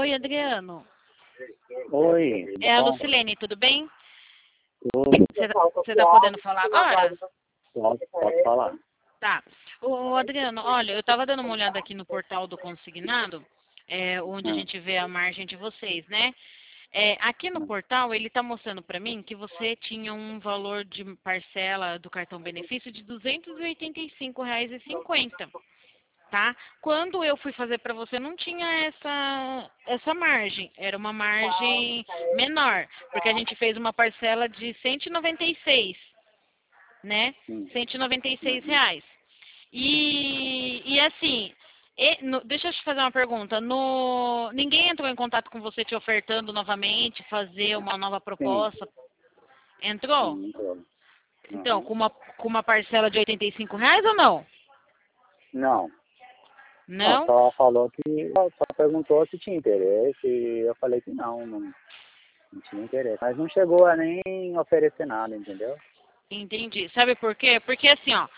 Oi, Adriano. Oi, É a bom, Lucilene, tudo bem? tudo. Você tá podendo falar agora? Pode falar. Tá. Ô, Adriano, olha, eu tava dando uma olhada aqui no portal do Consignado, onde a Hum, gente vê a margem de vocês, né? Aqui no hum, portal, ele tá mostrando para mim que você tinha um valor de parcela do cartão benefício de R$ 285,50. Tá? Quando eu fui fazer para você, não tinha essa margem, era uma margem menor, porque a gente fez uma parcela de 196, né? hum, 196 uhum. reais. E assim, deixa eu te fazer uma pergunta. Ninguém entrou em contato com você te ofertando novamente, fazer uma nova Sim, proposta? Entrou? entrou. Então, Uhum. com uma parcela de R$ 85 ou não? Não, não, Não? só falou que, só perguntou se tinha interesse e eu falei que não tinha interesse. Mas não chegou a nem oferecer nada, entendeu? Entendi. Sabe por quê? Porque assim, ó,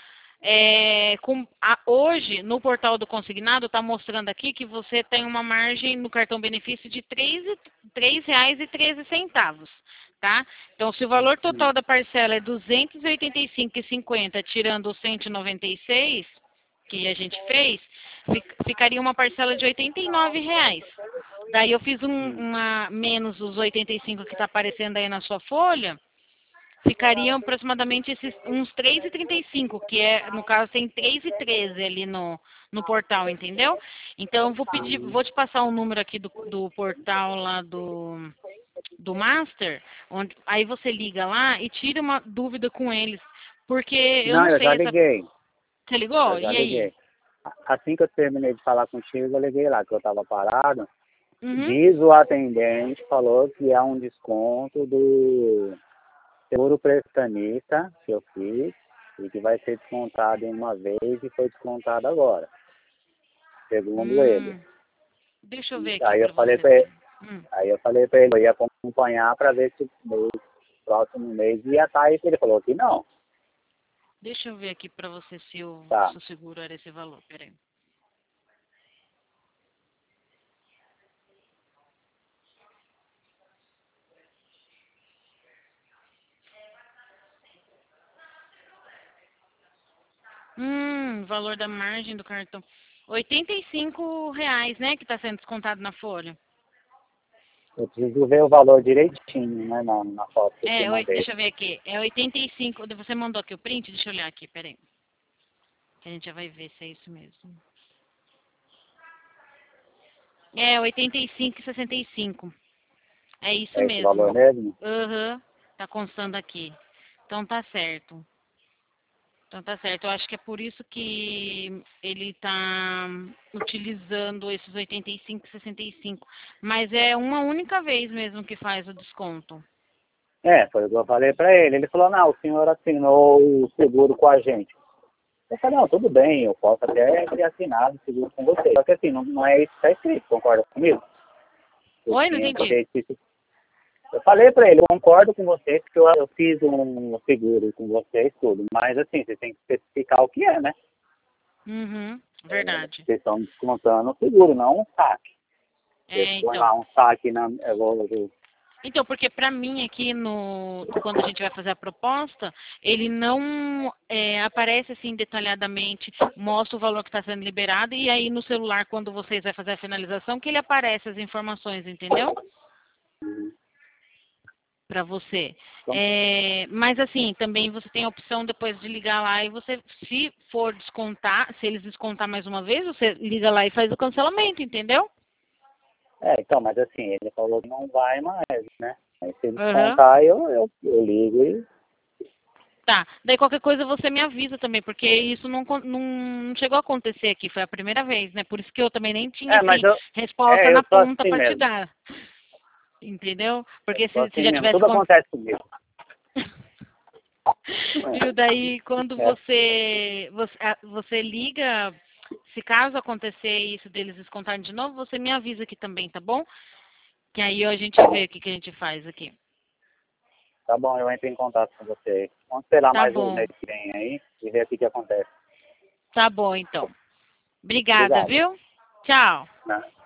hoje no portal do consignado está mostrando aqui que você tem uma margem no cartão benefício de R$ 3,13, tá? Então, se o valor Hum, total da parcela é R$ 285,50, tirando os 196 que a gente fez, ficaria uma parcela de R$ 89. Daí eu fiz hum. uma menos os 85 que está aparecendo aí na sua folha. Ficariam aproximadamente uns 3,35, que no caso tem 3,13 ali no portal, entendeu? Então vou te passar o número aqui do portal lá do Master, aí você liga lá e tira uma dúvida com eles, porque eu Não, não eu já sei liguei, você ligou? eu já E aí? liguei. Assim que eu terminei de falar contigo, eu liguei lá, que eu estava parado. Uhum. Diz o atendente, falou que é um desconto do seguro prestanista que eu fiz e que vai ser descontado em uma vez e foi descontado agora, segundo ele. Deixa eu ver aqui Aí eu para falei você para ele, ver. Hum. eu ia acompanhar para ver se no próximo mês ia estar aí. Ele falou que não. Deixa eu ver aqui para você Tá. se o seguro era esse valor. Peraí. Valor da margem do cartão. R$ 85, né, que está sendo descontado na folha. Eu preciso ver o valor direitinho, né, na foto que eu te mandei. Deixa eu ver aqui. É 85. Você mandou aqui o print? Deixa eu olhar aqui, peraí. Que a gente já vai ver se é isso mesmo. É 85,65. É isso É esse mesmo. valor mesmo? Aham. Tá constando aqui. Então tá certo. Então tá certo. Eu acho que é por isso que ele tá utilizando esses 85,65. Mas é uma única vez mesmo que faz o desconto. É, foi o que eu falei para ele. Ele falou, não, o senhor assinou o seguro com a gente. Eu falei, não, tudo bem, eu posso até ter assinado o seguro com você. Só que assim, não é isso que está escrito, concorda comigo? Eu Oi, não tinha que entendi. ter escrito. Eu falei para ele, eu concordo com você, porque eu fiz um seguro com vocês, tudo. Mas assim, você tem que especificar o que é, né? Uhum, É, verdade. vocês estão descontando o seguro, não um saque. Você põe Então. lá um saque na. Então, porque para mim aqui quando a gente vai fazer a proposta, ele não aparece assim detalhadamente, mostra o valor que está sendo liberado e aí no celular quando vocês vai fazer a finalização que ele aparece as informações, entendeu? Para você. Mas assim, também você tem a opção depois de ligar lá e você, se for descontar, se eles descontar mais uma vez, você liga lá e faz o cancelamento, entendeu? Então, mas assim, ele falou que não vai mais, né? Aí se Aham. descontar, eu ligo e. Tá. Daí qualquer coisa você me avisa também, porque isso não chegou a acontecer aqui, foi a primeira vez, né? Por isso que eu também nem tinha É, mas assim, eu. resposta na Eu sou ponta assim para te mesmo. dar. Entendeu? Eu Porque sou se assim já mesmo. tivesse Tudo acontece comigo. Viu? Daí quando É, você liga, se caso acontecer isso deles descontarem de novo, você me avisa aqui também, tá bom? Que aí a gente vê o que a gente faz aqui. tá bom, eu entro em contato com você. Vamos esperar Tá mais um bom. mês que vem aí e ver o que acontece. Tá bom, então. Obrigada, Obrigado. viu? Tchau. Né?